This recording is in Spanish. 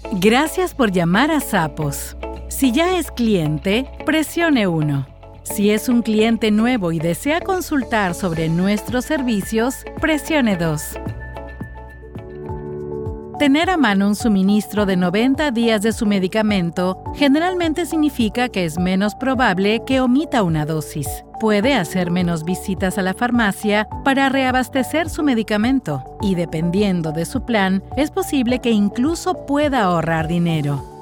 Gracias por llamar a Zappos. Si ya es cliente, presione 1. Si es un cliente nuevo y desea consultar sobre nuestros servicios, presione 2. Tener a mano un suministro de 90 días de su medicamento generalmente significa que es menos probable que omita una dosis. Puede hacer menos visitas a la farmacia para reabastecer su medicamento y, dependiendo de su plan, es posible que incluso pueda ahorrar dinero.